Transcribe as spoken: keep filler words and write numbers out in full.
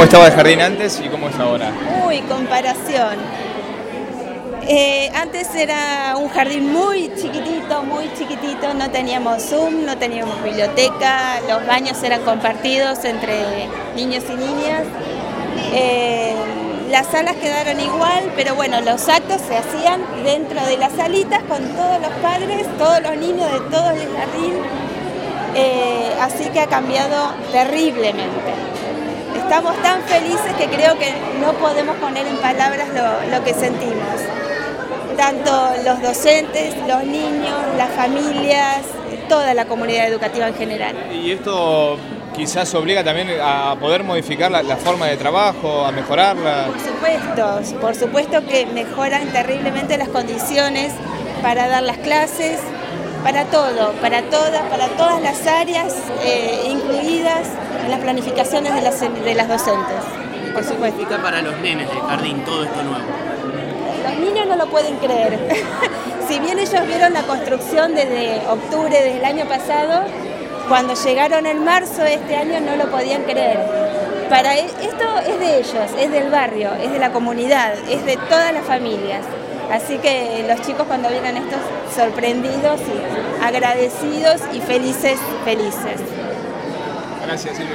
estaba el jardín antes y cómo es ahora? Uy, comparación. Eh, antes era un jardín muy chiquitito, muy chiquitito, no teníamos Zoom, no teníamos biblioteca, los baños eran compartidos entre niños y niñas. Eh, las salas quedaron igual, pero bueno, los actos se hacían dentro de las salitas con todos los padres, todos los niños de todo el jardín, eh, así que ha cambiado terriblemente. Estamos tan felices que creo que no podemos poner en palabras lo, lo que sentimos. Tanto los docentes, los niños, las familias, toda la comunidad educativa en general. Y esto quizás obliga también a poder modificar la, la forma de trabajo, a mejorarla. Por supuesto, por supuesto que mejoran terriblemente las condiciones para dar las clases, para todo, para todas, para todas las áreas eh, incluidas en las planificaciones de las, de las docentes. Por supuesto. ¿Qué significa para los nenes del jardín todo esto nuevo? Los niños no lo pueden creer. Si bien ellos vieron la construcción desde octubre del año pasado, cuando llegaron en marzo de este año no lo podían creer. Para esto es de ellos, es del barrio, es de la comunidad, es de todas las familias. Así que los chicos cuando vieron esto sorprendidos y agradecidos y felices, felices. Gracias, Silvia.